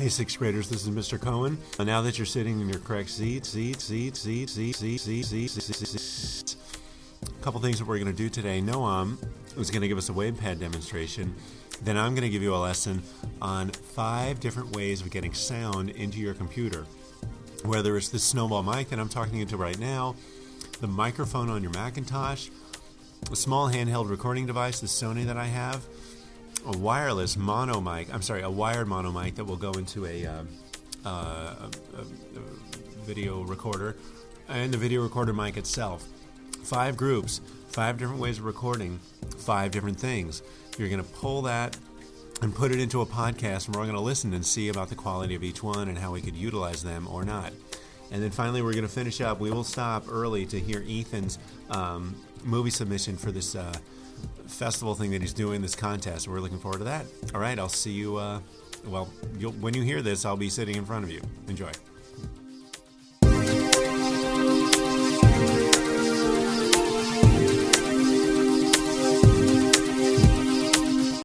Hey, sixth graders, this is Mr. Cohen. Now that you're sitting in your correct seat, a couple things that we're going to do today. Noam is going to give us a WavePad demonstration. Then I'm going to give you a lesson on 5 different ways of getting sound into your computer. Whether it's the Snowball mic that I'm talking into right now, the microphone on your Macintosh, a small handheld recording device, the Sony that I have, a wired mono mic that will go into a video recorder, and the video recorder mic itself. 5 groups, 5 different ways of recording, 5 different things. You're going to pull that and put it into a podcast, and we're going to listen and see about the quality of each one and how we could utilize them or not. And then finally, we're going to finish up. We will stop early to hear Ethan's movie submission for this festival thing that he's doing, this contest. We're looking forward to that. All right, I'll see you. When you hear this, I'll be sitting in front of you. Enjoy.